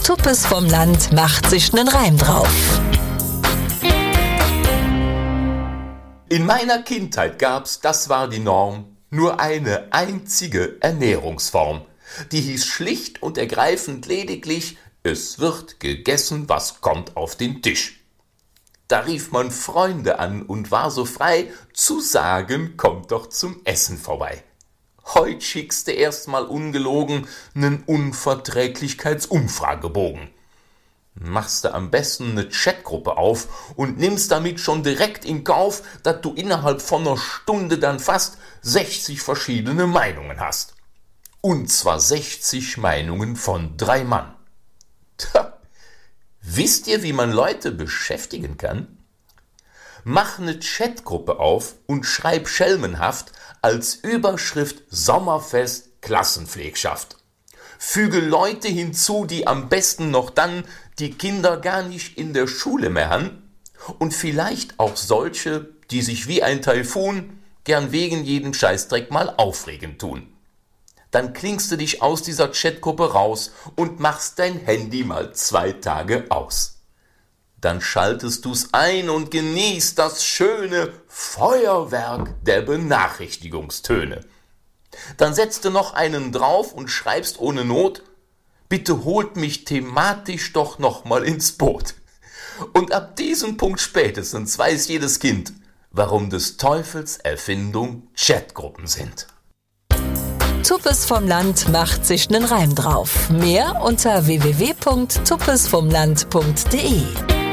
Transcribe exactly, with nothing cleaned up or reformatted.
Tuppes vom Land macht sich nen Reim drauf. In meiner Kindheit gab's, das war die Norm, nur eine einzige Ernährungsform. Die hieß schlicht und ergreifend lediglich: Es wird gegessen, was kommt auf den Tisch. Da rief man Freunde an und war so frei zu sagen: Kommt doch zum Essen vorbei. Heut schickst du erstmal ungelogen nen Unverträglichkeitsumfragebogen. Machst du am besten ne Chatgruppe auf und nimmst damit schon direkt in Kauf, dass du innerhalb von ner Stunde dann fast sechzig verschiedene Meinungen hast. Und zwar sechzig Meinungen von drei Mann. Tja, wisst ihr, wie man Leute beschäftigen kann? Mach ne Chatgruppe auf und schreib schelmenhaft als Überschrift Sommerfest Klassenpflegschaft. Füge Leute hinzu, die am besten noch dann die Kinder gar nicht in der Schule mehr haben, und vielleicht auch solche, die sich wie ein Taifun gern wegen jeden Scheißdreck mal aufregen tun. Dann klingst du dich aus dieser Chatgruppe raus und machst dein Handy mal zwei Tage aus. Dann schaltest du's ein und genießt das schöne Feuerwerk der Benachrichtigungstöne. Dann setzt du noch einen drauf und schreibst ohne Not: Bitte holt mich thematisch doch noch mal ins Boot. Und ab diesem Punkt spätestens weiß jedes Kind, warum des Teufels Erfindung Chatgruppen sind. Tuppes vom Land macht sich nen Reim drauf. Mehr unter w w w punkt tuppes vom land punkt d e.